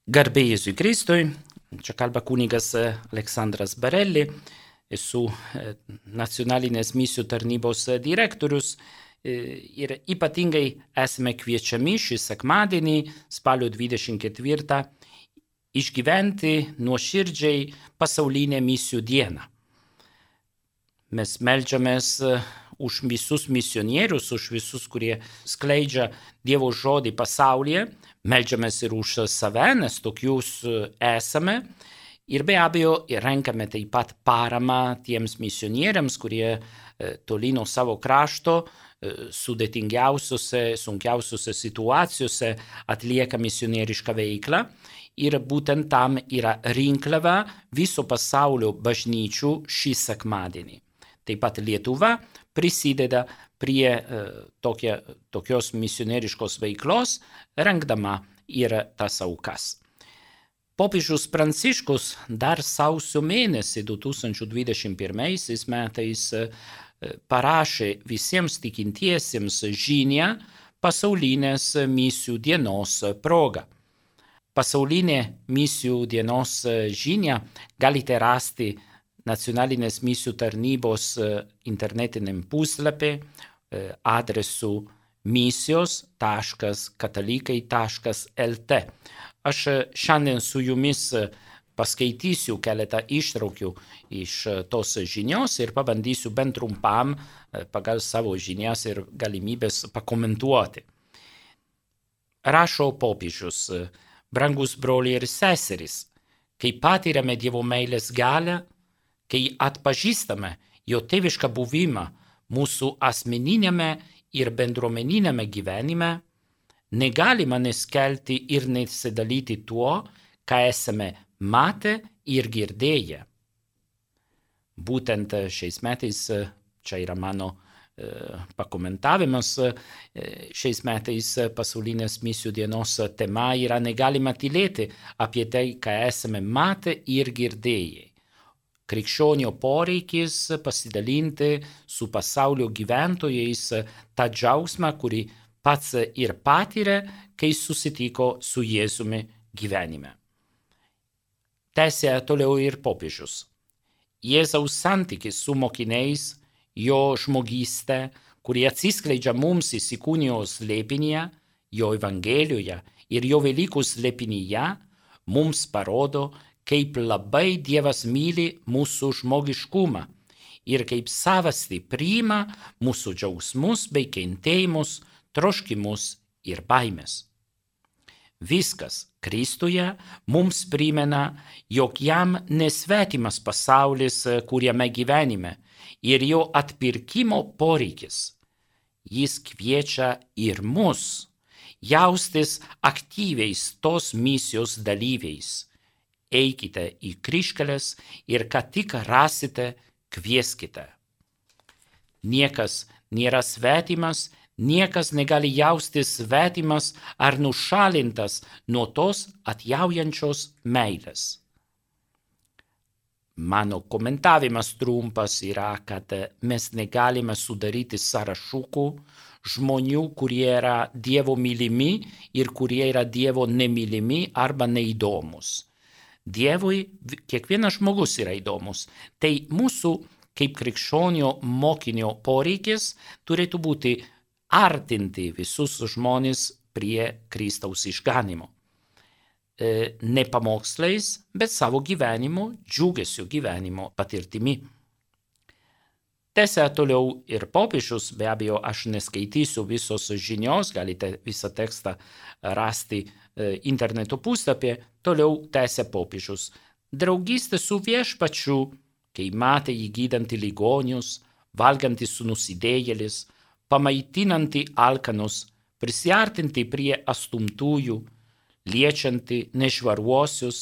Garbė Jėzui Kristui, čia kalba kunigas Aleksandras Barelli, esu nacionalinės misijų tarnybos direktorius ir ypatingai esame kviečiami šį sekmadienį, spalio 24, išgyventi nuoširdžiai pasaulinę misijų dieną. Mes meldžiamės už visus misionierius, už visus, kurie skleidžia Dievo žodį pasaulyje, meldžiamės ir už save, nes tokius esame. Ir be abejo, renkame taip pat paramą tiems misionieriams, kurie toli nuo savo krašto, sudėtingiausiose, sunkiausiose situacijose atlieka misionierišką veiklą. Ir būtent tam yra rinkliava viso pasaulio bažnyčių šį sekmadienį. Taip pat Lietuva prisideda prie tokios misionieriškos veiklos, rengdama ir tas aukas. Popiežius Pranciškus dar sausio mėnesį 2021 metais parašė visiems tikintiesiems žinią pasaulinės misijų dienos proga. Pasaulinė misijų dienos žinia galite rasti Nacionalinės misijų tarnybos internetiniam puslapį adresu misijos.katalikai.lt. Aš šiandien su jumis paskaitysiu keletą ištraukių iš tos žinios ir pabandysiu bent trumpam pagal savo žinias ir galimybės pakomentuoti. Rašo popiežius: brangus broliai ir seserys, kai patiriame Dievo meilės galią, kai atpažįstame jo tėvišką buvimą mūsų asmeninėme ir bendruomeninėme gyvenime, negalima neskelti ir nesidalyti tuo, ką esame matę ir girdėję. Būtent šiais metais, čia yra mano pakomentavimas, šiais metais pasaulinės misijų dienos tema yra negalima tylėti apie tai, ką esame matę ir girdėję. Krikščionio poreikis pasidalinti su pasaulio gyventojais tą džiaugsmą, kurį pats ir patyrė, kai susitiko su Jėzumi gyvenime. Tęsia toliau ir popiežius. Jėzaus santykis su mokiniais, jo žmogystė, kuri atsiskleidžia mums įsikūnijos slėpinyje, jo Evangelijoje ir jo Velykų slėpinyje, mums parodo, kaip labai Dievas myli mūsų žmogiškumą ir kaip savastį priima mūsų džiaugsmus bei kentėjimus, troškimus ir baimės. Viskas Kristuje mums primena, jog jam nesvetimas pasaulis, kuriame gyvenime, ir jo atpirkimo poreikis. Jis kviečia ir mus jaustis aktyviais tos misijos dalyviais. Eikite į kryžkeles ir ką tik rasite, kvieskite. Niekas nėra svetimas, niekas negali jaustis svetimas ar nušalintas nuo tos atjaujančios meilės. Mano komentavimas trumpas yra, kad mes negalime sudaryti sąrašukų žmonių, kurie yra Dievo mylimi ir kurie yra Dievo nemylimi arba neįdomus. Dievui kiekvienas žmogus yra įdomus. Tai mūsų kaip krikščionio mokinio poreikis turėtų būti artinti visus žmonės prie Kristaus išganimo. Ne pamokslais, bet savo gyvenimo, džiugesio gyvenimo patirtimi. Tęsia toliau ir popiežius, be abejo, aš neskaitysiu visos žinios, galite visą tekstą rasti interneto puslapyje. Toliau tęsia popiežius. Draugystė su viešpačiu, kai matė jį gydantį ligonius, valgantį su nusidėjėlis, pamaitinantį alkanus, prisiartinti prie astumtųjų, liečianti nešvaruosius,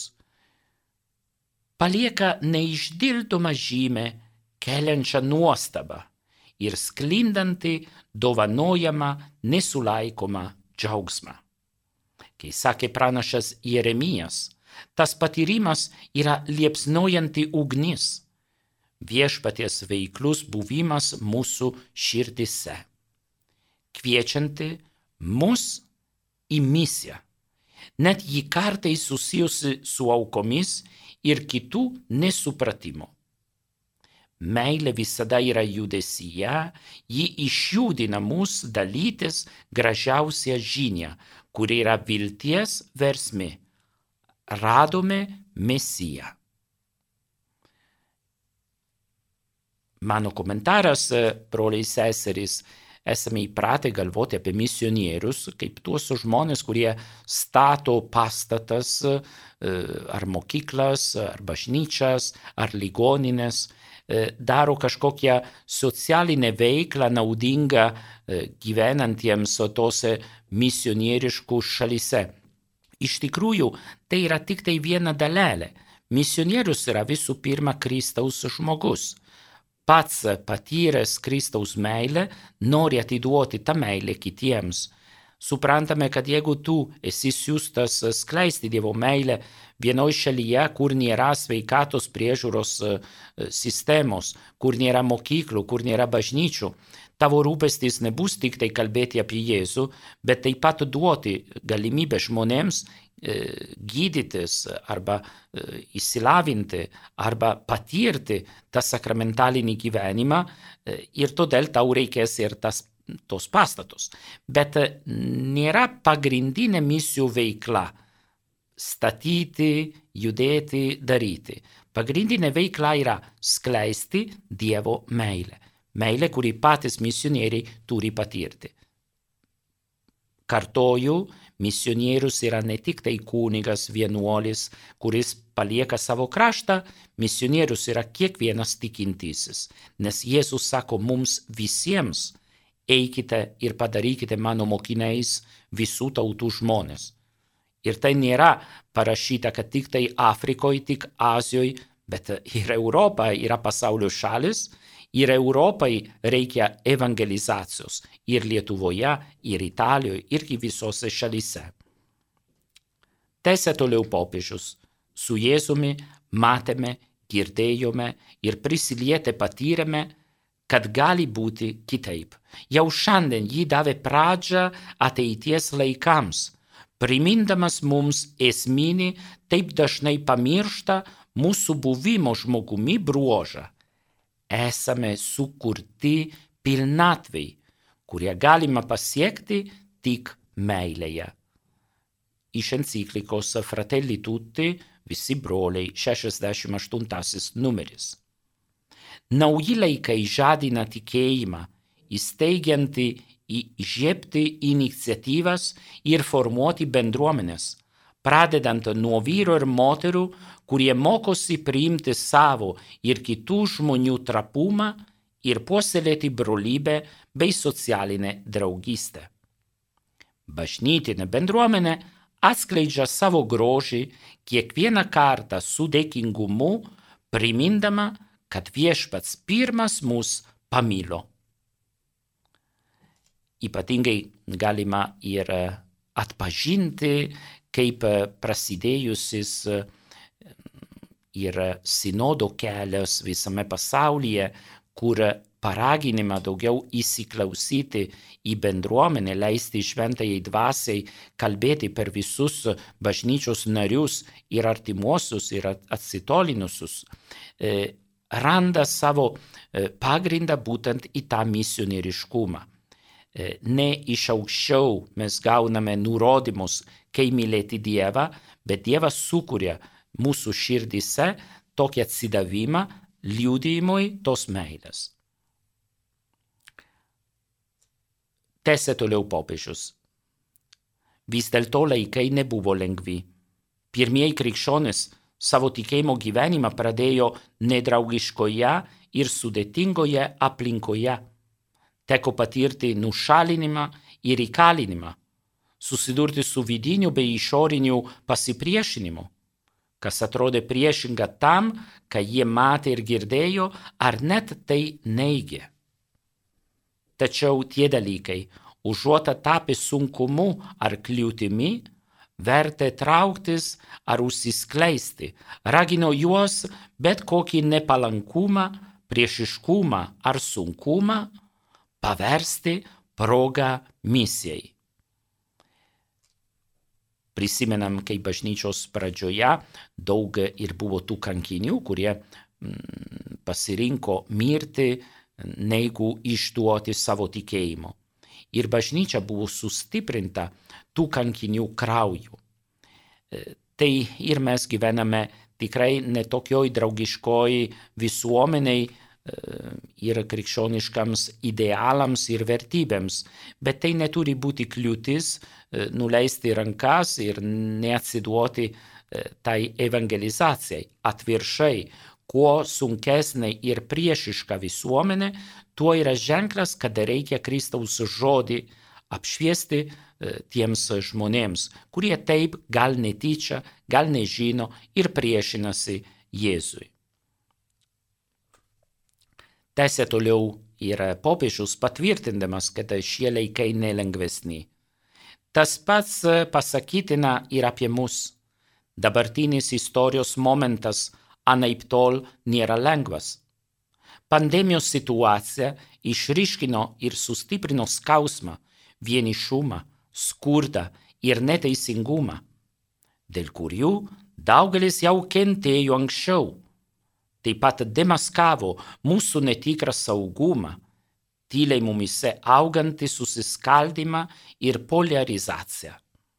palieka neišdildomą žymę, keliančią nuostabą ir sklindantį dovanojamą nesulaikomą džiaugsmą. Kai sakė pranašas Jeremijas, tas patyrimas yra liepsnojanti ugnis, viešpaties veiklus buvimas mūsų širdise, kviečianti mus į misiją, net ji kartais susijusi su aukomis ir kitų nesupratimo. Meilė visada yra judesyje, ji išjudina mus dalytis gražiausią žinią, kuri yra vilties versmė. Radome Mesiją. Mano komentaras, broliai seserys, esame įpratę galvoti apie misionierius kaip tuos žmonės, kurie stato pastatas ar mokyklas, ar bažnyčias, ar ligonines, daro kažkokią socialinę veiklą naudingą gyvenantiems tose misionieriškų šalyse. Iš tikrųjų, tai yra tik tai viena dalelė. Misionierius yra visų pirma Kristaus žmogus. Pats patyręs Kristaus meilę nori atiduoti tą meilę kitiems. Suprantame, kad jeigu tu esi siųstas skleisti Dievo meilę vienoje šalyje, kur nėra sveikatos priežiūros sistemos, kur nėra mokyklų, kur nėra bažnyčių, tavo rūpestis nebus tik tai kalbėti apie Jėzų, bet taip pat duoti galimybę žmonėms gydytis arba įsilavinti arba patirti tą sakramentalinį gyvenimą ir todėl tau reikės ir tos pastatus. Bet nėra pagrindinė misijų veikla statyti, judėti, daryti. Pagrindinė veikla yra skleisti Dievo meilę. Meilė, kurį patys misionieriai turi patirti. Kartoju, misionierius yra ne tik tai kunigas, vienuolis, kuris palieka savo kraštą, misionierius yra kiekvienas tikintysis, nes Jėzus sako mums visiems, eikite ir padarykite mano mokiniais visų tautų žmonės. Ir tai nėra parašyta, kad tik tai Afrikoje, tik Azijoje, bet ir Europa yra pasaulio šalis, ir Europai reikia evangelizacijos, ir Lietuvoje, ir Italijoje, irgi visose šalyse. Tęsia toliau popiežius. Su Jėzumi matėme, girdėjome ir prisilietę patyrėme, kad gali būti kitaip. Jau šiandien jį davė pradžią ateities laikams, primindamas mums esminį, taip dažnai pamirštą mūsų buvimo žmogumi bruožą. Esame sukurti pilnatvei, kurie galima pasiekti tik meilėje. Iš enciklikos Fratelli Tutti, visi broliai, 68 numeris. Nauji laikai žadina tikėjimą, įsteigianti įžiebti iniciatyvas ir formuoti bendruomenes, pradedant nuo vyro ir moterų, kurie mokosi priimti savo ir kitų žmonių trapumą ir puoselėti brolybę bei socialinę draugystę. Bažnytinė bendruomenė atskleidžia savo grožį kiekvieną kartą su dėkingumu, primindama, kad Viešpats pirmas mus pamilo. Ypatingai galima ir atpažinti, kaip prasidėjusis ir sinodo kelias visame pasaulyje, kur paraginimą daugiau įsiklausyti į bendruomenę, leisti šventajai dvasiai kalbėti per visus bažnyčios narius ir artimuosius ir atsitolinusius, randa savo pagrindą būtent į tą misionieriškumą. Ne iš aukščiau mes gauname nurodymus, kaip mylėti Dievą, bet Dievas sukuria mūsų širdise tokį atsidavimą liudijimui tos meilės. Tęsia toliau popiežius. Vis dėlto laikai nebuvo lengvi. Pirmieji krikščionys savo tikėjimo gyvenimą pradėjo nedraugiškoje ir sudėtingoje aplinkoje. Teko patirti nušalinimą ir įkalinimą, susidurti su vidiniu bei išoriniu pasipriešinimu, kas atrodė priešinga tam, ką jie matė ir girdėjo, ar net tai neigė. Tačiau tie dalykai, užuot tapę sunkumu ar kliūtimi, vertė trauktis ar užsiskleisti, ragino juos bet kokį nepalankumą, priešiškumą ar sunkumą paversti progą misijai. Prisimenam, kai bažnyčios pradžioje daug ir buvo tų kankinių, kurie pasirinko mirti, negu išduoti savo tikėjimo. Ir bažnyčia buvo sustiprinta tų kankinių krauju. Tai ir mes gyvename tikrai netokioj draugiškoj visuomeniai ir krikščioniškams idealams ir vertybėms, bet tai neturi būti kliūtis nuleisti rankas ir neatsiduoti tai evangelizacijai. Atvirkščiai, kuo sunkesnė ir priešiška visuomenė, tuo yra ženklas, kad reikia Kristaus žodį apšviesti tiems žmonėms, kurie taip gal netyčia, gal nežino ir priešinasi Jėzui. Tęsė toliau ir popiežius patvirtindamas, kad šie laikai nelengvesni. Tas pats pasakytina ir apie mus. Dabartinis istorijos momentas anaiptol nėra lengvas. Pandemijos situacija išryškino ir sustiprino skausmą, vienišumą, skurdą ir neteisingumą, dėl kurių daugelis jau kentėjo anksčiau. Taip pat demaskavo mūsų netikrą saugumą, tyliai mumise augantį susiskaldymą ir polarizaciją.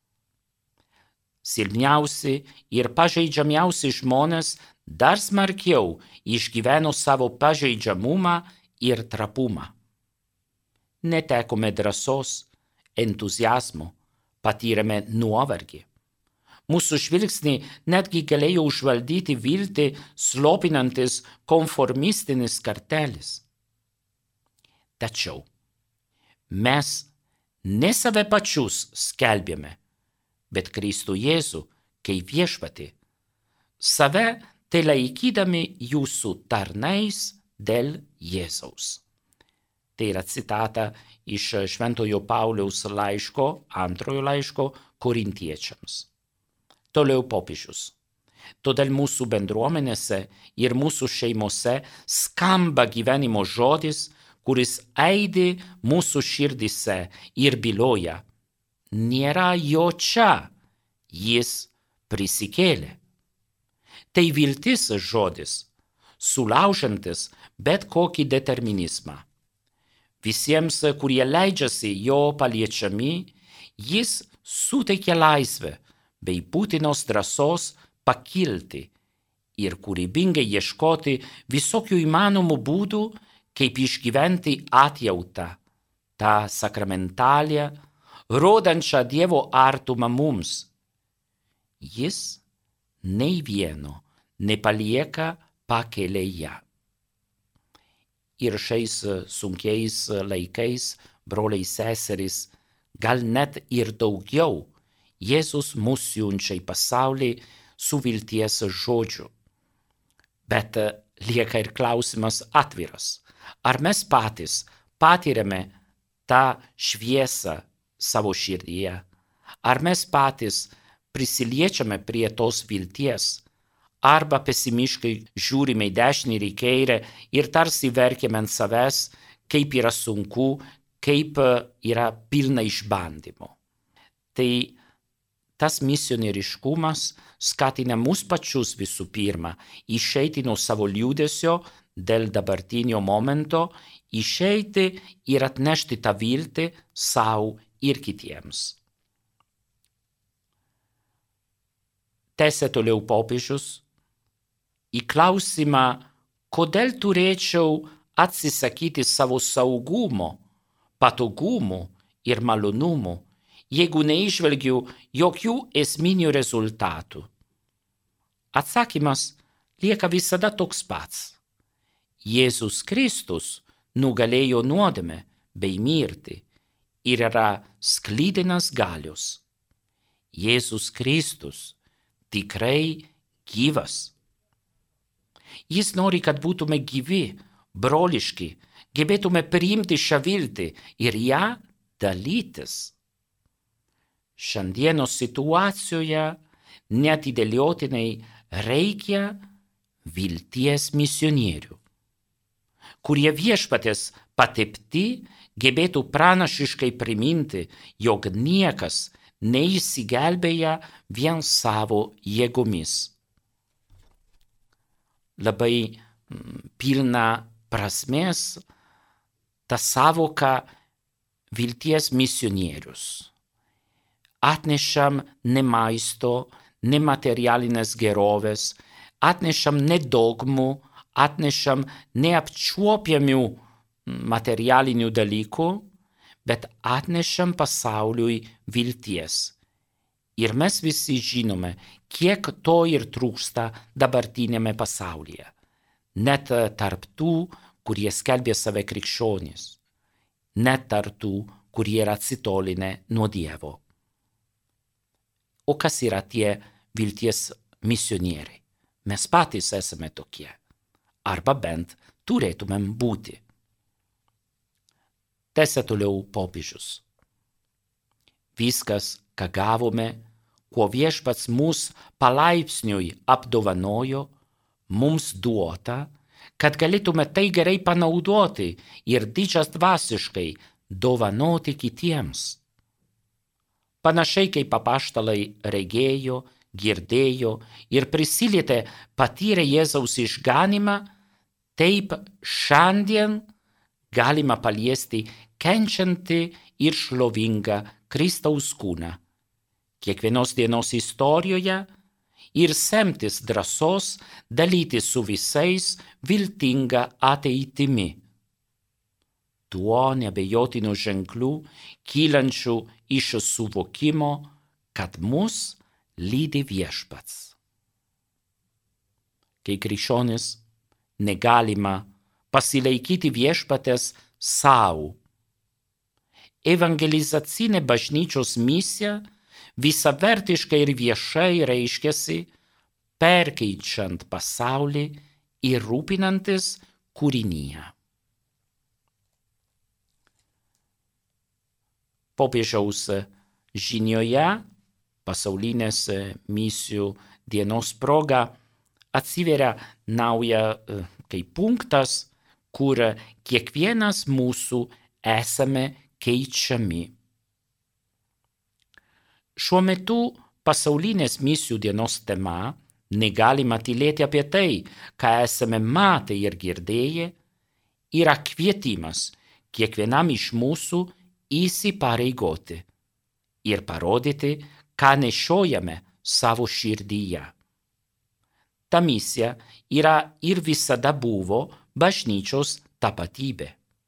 Silpniausi ir pažeidžiamiausi žmonės dar smarkiau išgyveno savo pažeidžiamumą ir trapumą. Netekome drąsos, entuziazmo, patyrėme nuovargį. Mūsų žvilgsnį netgi galėjo užvaldyti viltį slopinantis konformistinis kartelis. Tačiau mes ne save pačius skelbėme, bet Kristų Jėzų kaip viešpatį, save tai laikydami jūsų tarnais dėl Jėzaus. Tai yra citata iš Šventojo Pauliaus laiško, antrojo laiško Korintiečiams. Toliau popiežius. Todėl mūsų bendruomenėse ir mūsų šeimose skamba gyvenimo žodis, kuris aidi mūsų širdise ir byloja. Nėra jo čia, jis prisikėlė. Tai viltis žodis, sulaužantis bet kokį determinizmą. Visiems, kurie leidžiasi jo paliečiami, jis suteikia laisvę bei būtinos drąsos pakilti ir kūrybingai ieškoti visokių įmanomų būdų, kaip išgyventi atjautą, tą sakramentalią, rodančią Dievo artumą mums. Jis nei vieno nepalieka pakelėje. Ir šiais sunkiais laikais, broliai seserys, gal net ir daugiau, Jėzus mus siunčia į pasaulį su vilties žodžiu. Bet lieka ir klausimas atviras. Ar mes patys patiriame tą šviesą savo širdyje? Ar mes patys prisiliečiame prie tos vilties? Arba pesimiškai žiūrime į dešinį ir į kairę ir tarsi verkiame ant savęs, kaip yra sunku, kaip yra pilna išbandymo. Tai tas misionieriškumas skatina mus pačius visų pirma išeiti nuo savo liūdesio dėl dabartinio momento, išeiti ir atnešti tą viltį sau ir kitiems. Tęsė toliau popiežius. Į klausimą, kodėl turėčiau atsisakyti savo saugumo, patogumų ir malonumų, jeigu neįžvelgiu jokių esminių rezultatų. Atsakymas lieka visada toks pats. Jėzus Kristus nugalėjo nuodėmę bei mirtį ir yra sklidinas galios. Jėzus Kristus tikrai gyvas. Jis nori, kad būtume gyvi, broliški, gebėtume priimti šią viltį ir ją dalytis. Šiandienos situacijoje neatidėliotinai reikia vilties misionierių, kurie viešpaties patepti gebėtų pranašiškai priminti, jog niekas neįsigelbėję vien savo jėgomis. Labai pilna prasmės ta savoka vilties misionierius. Atnešam ne maisto, ne materialinės gerovės, atnešam ne dogmų, atnešam neapčiuopiamių materialinių dalykų, bet atnešam pasauliui vilties. Ir mes visi žinome, kiek to ir trūksta dabartinėme pasaulyje. Net tarp tų, kurie skelbė save krikščionys. Net tarp tų, kurie yra atsitolinę nuo Dievo. O kas yra tie vilties misionieriai? Mes patys esame tokie. Arba bent turėtumėm būti. Tęsia toliau popiežius. Viskas, ką gavome, kuo viešpats mus palaipsniui apdovanojo, mums duota, kad galėtume tai gerai panaudoti ir didžiadvasiškai dovanoti kitiems. Panašiai kaip apaštalai regėjo, girdėjo ir prisilietė patyrė Jėzaus išganymą, taip šiandien galima paliesti kenčiantį ir šlovingą Kristaus kūną. Kiekvienos dienos istorijoje ir semtis drąsos dalyti su visais viltinga ateitimi. Tuo nebejotinių ženklų, kylančių iš suvokimo, kad mus lydi viešpats. Kai krikščionis negalima pasilaikyti viešpatės savo. Evangelizacinė bažnyčios misija visavertiškai ir viešai reiškiasi, perkeičiant pasaulį ir rūpinantis kūrinyje. Popiežiaus žinioje pasaulinės misijų dienos proga atsiveria nauja kaip punktas, kur kiekvienas mūsų esame keičiami. Šiuo metu pasaulinės misijų dienos tema negalima tylėti apie tai, ką esame matę ir girdėję, yra kvietimas kiekvienam iš mūsų įsipareigoti ir parodyti, ką nešiojame savo širdyje. Ta misija yra ir visada buvo bažnyčios tapatybė.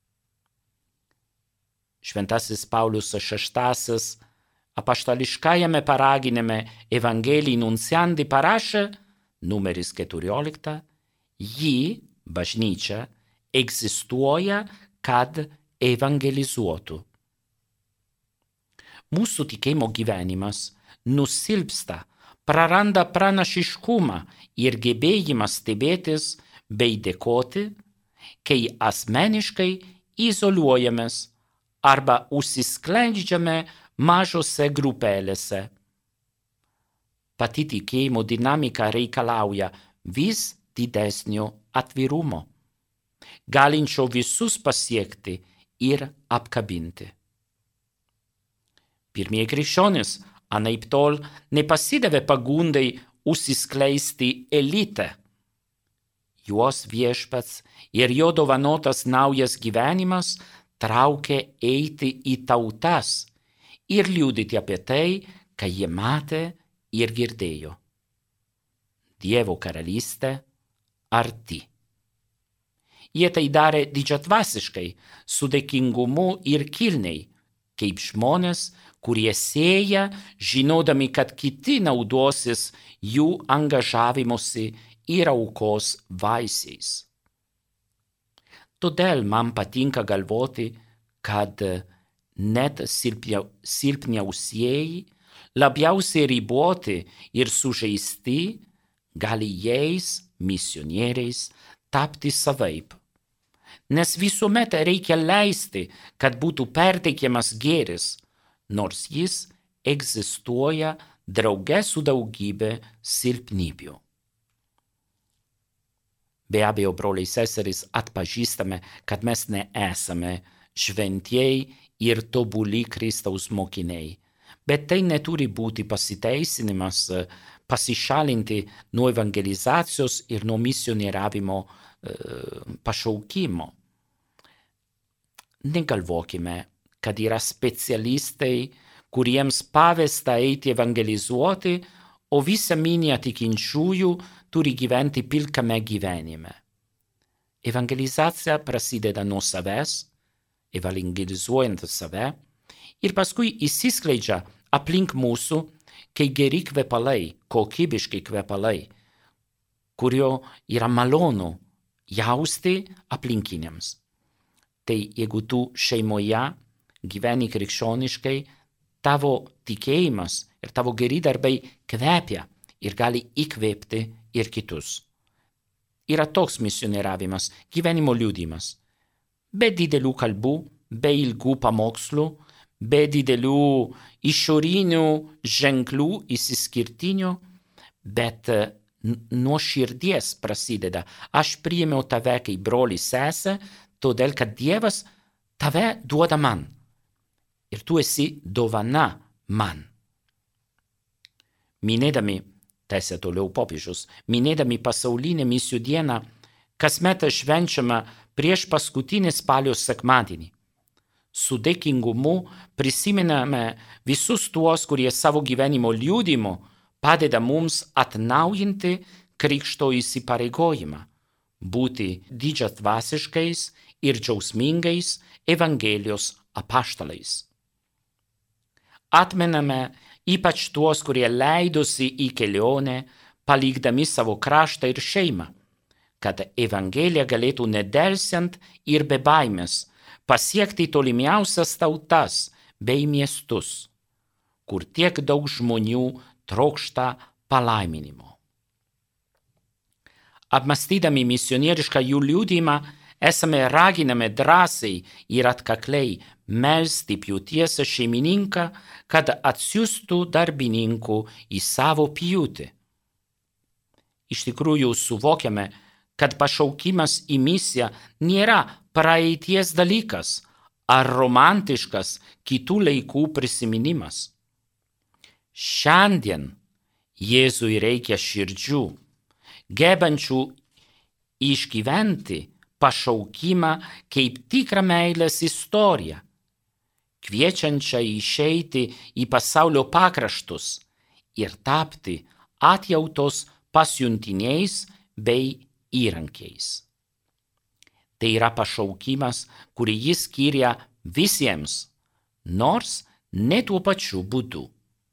Šventasis Paulius VI apaštališkajame paraginime Evangelijai Nunciandi parašė, numeris 14, ji, bažnyčia, egzistuoja, kad evangelizuotų. Mūsų tikėjimo gyvenimas nusilpsta, praranda pranašiškumą ir gebėjimą stebėtis bei dėkoti, kai asmeniškai izoliuojamės arba užsisklendžiame mažose grupelėse. Pati tikėjimo dinamika reikalauja vis didesnio atvirumo, galinčio visus pasiekti ir apkabinti. Pirmieji krikščionys anaiptol nepasidavė pagundai užsiskleisti elite. Juos viešpats ir jo dovanotas naujas gyvenimas traukė eiti į tautas ir liudyti apie tai, ką jie matė ir girdėjo. Dievo karalystė arti. Jie tai darė didžiadvasiškai, su dėkingumu ir kilniai, kaip žmonės, kurie sėja, žinodami, kad kiti naudosis jų angažavimosi ir aukos vaisiais. Todėl man patinka galvoti, kad net silpniausieji, labiausiai riboti ir sužeisti, gali jais, misionieriais, tapti savaip. Nes visuomet reikia leisti, kad būtų perteikiamas gėris, nors jis egzistuoja drauge su daugybė silpnybių. Be abejo, broliai seserys, atpažįstame, kad mes neesame šventieji ir tobuli Kristaus mokiniai, Bet tai neturi būti pasiteisinimas pasišalinti nuo evangelizacijos ir nuo misionieravimo pašaukimo. Negalvokime, kad yra specialistai, kuriems pavesta eiti evangelizuoti, o visa minė tikinčiųjų turi gyventi pilkame gyvenime. Evangelizacija prasideda nuo savęs, evangelizuojant save, ir paskui įsiskleidžia aplink mūsų, kai geri kvepalai, kokybiški kvepalai, kurio yra malonu jausti aplinkiniams. Tai jeigu tu šeimoje gyveni krikščioniškai, tavo tikėjimas ir tavo geri darbai kvepia ir gali įkvėpti ir kitus. Yra toks misionieravimas, gyvenimo liudijimas. Be didelių kalbų, be ilgų pamokslų, be didelių išorinių ženklų įsiskirtinių, bet nuo širdies prasideda. Aš priėmiau tave kaip brolį sesę, todėl kad Dievas tave duoda man. Ir tu esi dovana man. Minėdami, tęsia toliau popiežius, minėdami pasaulinę misijų dieną, kasmet švenčiama prieš paskutinį spalio sekmadienį. Su dėkingumu prisimename visus tuos, kurie savo gyvenimo liudijimu padeda mums atnaujinti krikšto įsipareigojimą, būti didžiadvasiškais ir džiaugsmingais Evangelijos apaštalais. Atmename ypač tuos, kurie leidosi į kelionę, palikdami savo kraštą ir šeimą, kad Evangelija galėtų nedelsiant ir be baimės pasiekti tolimiausias tautas bei miestus, kur tiek daug žmonių trokšta palaiminimo. Apmąstydami misionierišką jų liudijimą, esame raginami drąsiai ir atkakliai melsti pjūties šeimininką, kad atsiųstų darbininkų į savo pjūtį. Iš tikrųjų suvokiame, kad pašaukimas į misiją nėra praeities dalykas ar romantiškas kitų laikų prisiminimas. Šiandien Jėzui reikia širdžių, gebančių išgyventi pašaukimą kaip tikrą meilės istoriją, kviečiančią išeiti į pasaulio pakraštus ir tapti atjautos pasiuntiniais bei įrankiais. Tai yra pašaukimas, kurį jis skiria visiems, nors ne tuo pačiu būdu.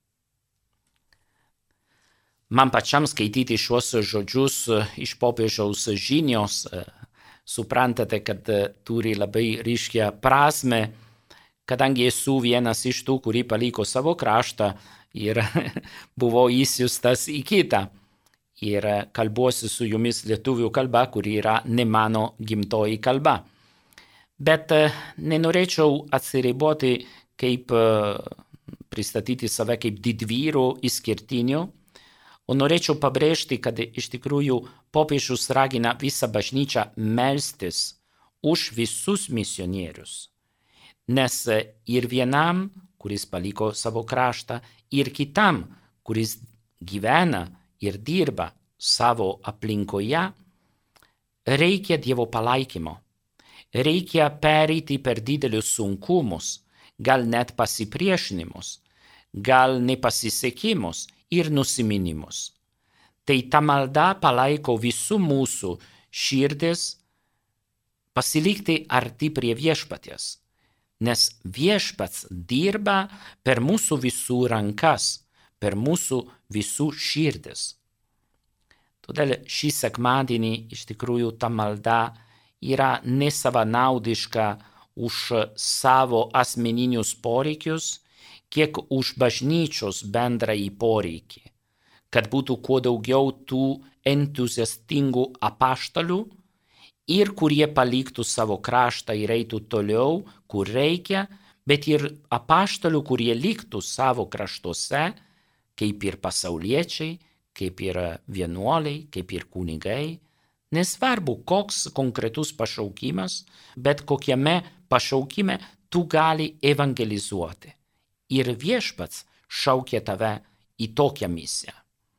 Man pačiam skaityti šiuos žodžius iš popiežiaus žinios, suprantate, kad turi labai ryškią prasmę, kadangi esu vienas iš tų, kurį paliko savo kraštą ir buvo įsiųstas į kitą. Ir kalbuosi su jumis lietuvių kalba, kuri yra ne mano gimtoji kalba. Bet nenorėčiau atsiriboti kaip pristatyti save kaip didvyro išskirtinio, o norėčiau pabrėžti, kad iš tikrųjų popiežius ragina visą bažnyčią melstis už visus misionierius. Nes ir vienam, kuris paliko savo kraštą, ir kitam, kuris gyvena ir dirba savo aplinkoje, reikia Dievo palaikymo. Reikia pereiti per didelius sunkumus, gal net pasipriešinimus, gal nepasisekimus ir nusiminimus. Tai ta malda palaiko visų mūsų širdis pasilikti arti prie viešpaties, nes viešpats dirba per mūsų visų rankas, per mūsų visų širdis. Todėl šį sekmadienį iš tikrųjų ta malda yra nesavanaudiška už savo asmeninius poreikius, kiek už bažnyčios bendrąjį poreikį, kad būtų kuo daugiau tų entuziastingų apaštalų ir kurie paliktų savo kraštą ir eitų toliau, kur reikia, bet ir apaštalų, kurie liktų savo kraštuose, kaip ir pasauliečiai, kaip ir vienuoliai, kaip ir kunigai. Nesvarbu, koks konkretus pašaukimas, bet kokiame pašaukime tu gali evangelizuoti. Ir viešpats šaukia tave į tokią misiją.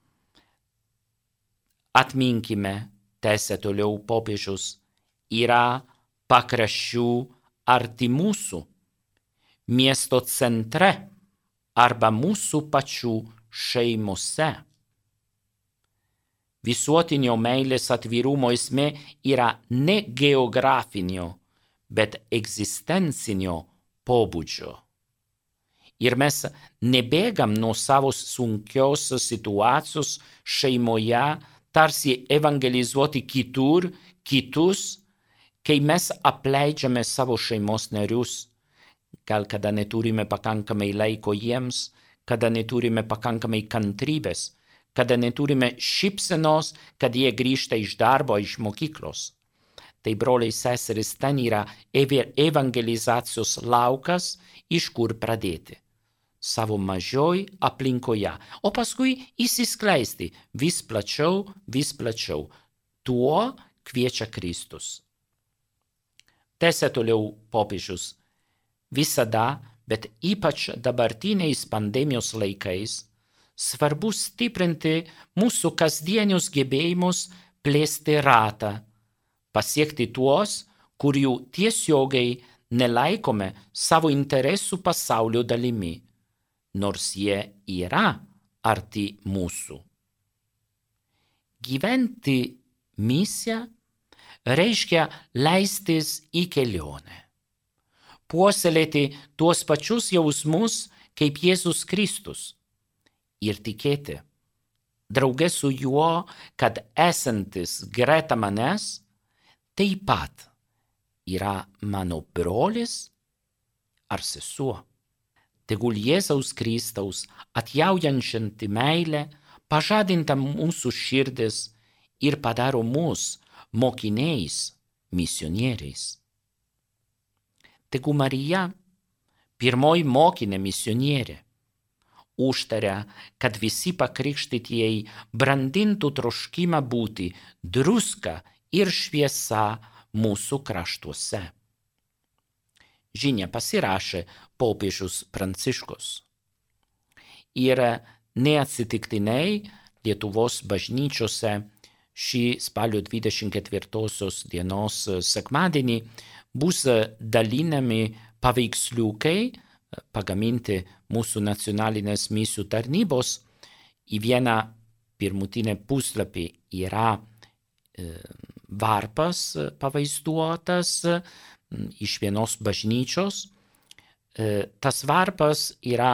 Atminkime, tęsia toliau popiežius, yra pakraščių arti mūsų, miesto centre arba mūsų pačių šeimose. Visuotinio meilės atvirumo esmė yra ne geografinio, bet egzistencinio pobūdžio. Ir mes nebėgam nuo savo sunkios situacijos šeimoje, tarsi evangelizuoti kitus, kai mes apleidžiame savo šeimos narius, gal kada neturime pakankamai laiko jiems, kada neturime pakankamai kantrybės, kada neturime šypsenos, kad jie grįžta iš darbo, iš mokyklos. Tai, broliai seserys, ten yra evangelizacijos laukas, iš kur pradėti. Savo mažioj aplinkoje, o paskui įsiskleisti vis plačiau. Tuo kviečia Kristus. Tęsia toliau popiežius. Visada, bet ypač dabartiniais pandemijos laikais, svarbu stiprinti mūsų kasdienius gebėjimus plėsti ratą, pasiekti tuos, kurių tiesiogiai nelaikome savo interesų pasaulio dalimi, nors jie yra arti mūsų. Gyventi misiją reiškia leistis į kelionę, puoselėti tuos pačius jausmus kaip Jėzus Kristus ir tikėti, drauge su juo, kad esantis greta manęs taip pat yra mano brolis ar sesuo. Tegul Jėzaus Kristaus atjaujančianti meilė pažadinta mūsų širdis ir padaro mus mokiniais, misionieriais. Tegu Marija, pirmoji mokinė misionierė, užtaria, kad visi pakrikštytieji brandintų troškimą būti druska ir šviesa mūsų kraštuose. Žinia pasirašė popiežius Pranciškus. Ir neatsitiktinai Lietuvos bažnyčiose šį spalio 24 dienos sekmadienį bus dalinami paveiksliukai, pagaminti mūsų nacionalinės misijų tarnybos. Į vieną pirmutinę puslapį yra varpas pavaizduotas iš vienos bažnyčios. Tas varpas yra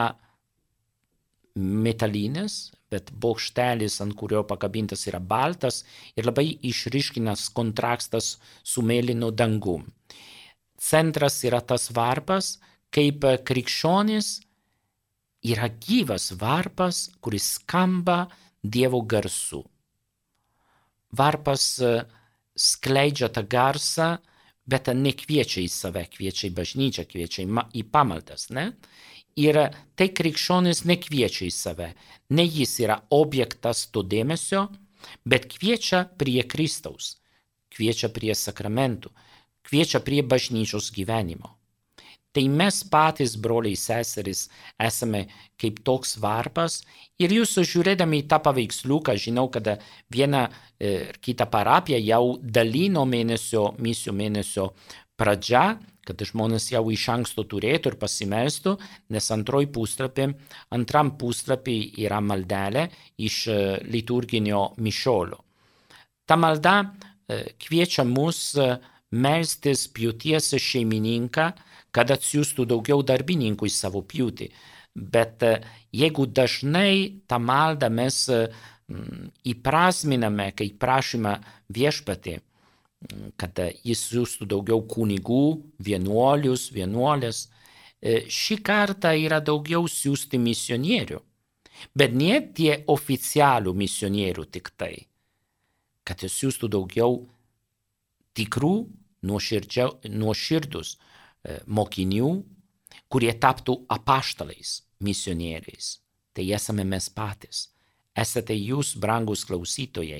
metalinis, bet bokštelis, ant kurio pakabintas, yra baltas ir labai išryškinęs kontrastas su mėlynu dangum. Centras yra tas varpas, kaip krikščionis yra gyvas varpas, kuris skamba Dievo garsu. Varpas skleidžia tą garsą, bet nekviečia į save, kviečia į bažnyčią, kviečia į pamaldas, ne? Ir tai krikščionis nekviečia į save, ne jis yra objektas to dėmesio, bet kviečia prie Kristaus, kviečia prie sakramentų, kviečia prie bažnyčios gyvenimo. Tai mes patys, broliai seserys, esame kaip toks varpas ir jūs žiūrėdami į tą paveiksliuką, žinau, kad viena kita parapija jau dalino misijų mėnesio pradžia, kad žmonės jau iš anksto turėtų ir pasimelstų, nes antram puslapį yra maldelė iš liturginio mišiolio. Ta malda kviečia mus melstis pjūties šeimininką, kad atsiųstų daugiau darbininkų į savo pjūtį. Bet jeigu dažnai tą maldą mes įprasminame, kai prašymą viešpatį, kad jis siųstų daugiau kunigų, vienuolės, šį kartą yra daugiau siųsti misionierių. Bet ne tie oficialių misionierių tik tai, kad jis siųstų daugiau tikrų, nuoširdus mokinių, kurie taptų apaštalais, misionieriais. Tai esame mes patys. Esate jūs, brangus klausytojai,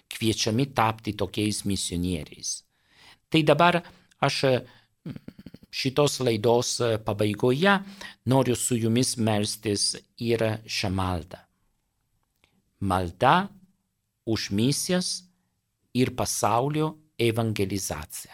kviečiami tapti tokiais misionieriais. Tai dabar aš šitos laidos pabaigoje noriu su jumis melstis ir šią maldą. Malda už misijas ir pasaulio evangelizaciją.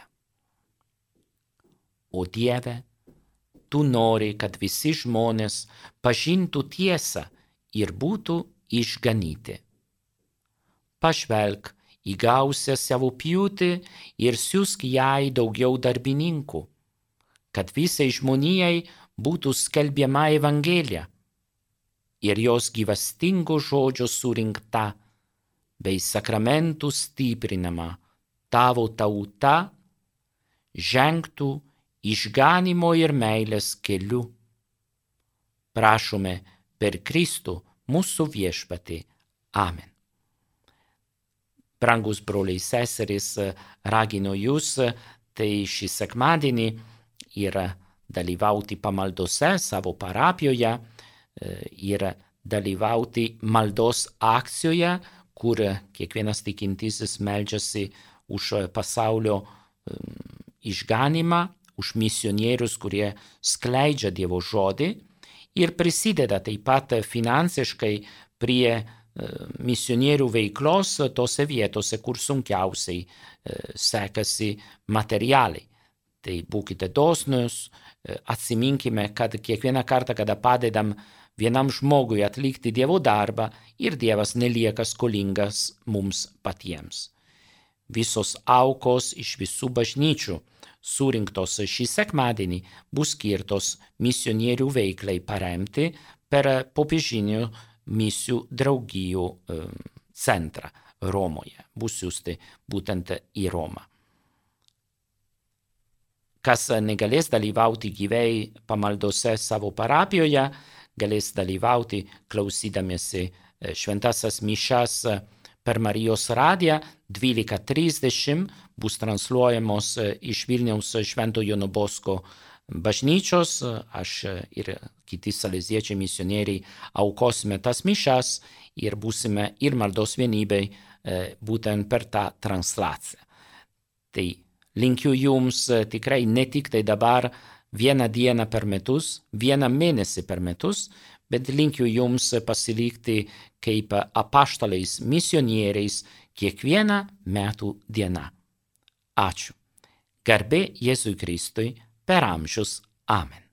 O Dieve, tu nori, kad visi žmonės pažintų tiesą ir būtų išganyti. Pažvelk į gausią savo pjūtį ir siųsk jai daugiau darbininkų, kad visai žmonijai būtų skelbiama Evangelija ir jos gyvastingo žodžio surinkta bei sakramentų stiprinama tavo tauta žengtų išganimo ir meilės keliu. Prašome per Kristų mūsų viešpatį. Amen. Brangus broliai seserys, raginu jūs tai šį sekmadienį ir dalyvauti pamaldose savo parapijoje ir dalyvauti maldos akcijoje, kur kiekvienas tikintysis meldžiasi už pasaulio išganimą, už misionierius, kurie skleidžia Dievo žodį ir prisideda taip pat finansiškai prie misionierių veiklos tose vietose, kur sunkiausiai sekasi materialiai. Tai būkite dosnus, atsiminkime, kad kiekvieną kartą, kada padedam vienam žmogui atlikti Dievo darbą, ir Dievas nelieka skolingas mums patiems. Visos aukos iš visų bažnyčių surinktos šį sekmadienį bus skirtos misionierių veiklai paremti per popiežinių misijų draugijų centrą Romoje. Bus siųsti būtent į Romą. Kas negalės dalyvauti gyvai pamaldose savo parapijoje, galės dalyvauti klausydamiesi šventasias mišias per Marijos radiją. 12:30 bus transliuojamos iš Vilniaus Švento Jono Bosko bažnyčios. Aš ir kiti saleziečiai misionieriai aukosime tas mišias ir būsime ir maldos vienybei būtent per tą translaciją. Tai linkiu jums tikrai ne tik tai dabar vieną dieną per metus, vieną mėnesį per metus, bet linkiu jums pasilikti kaip apaštalais misionieriais kiekvieną metų dieną. Ačiū. Garbė Jėzui Kristui per amžius. Amen.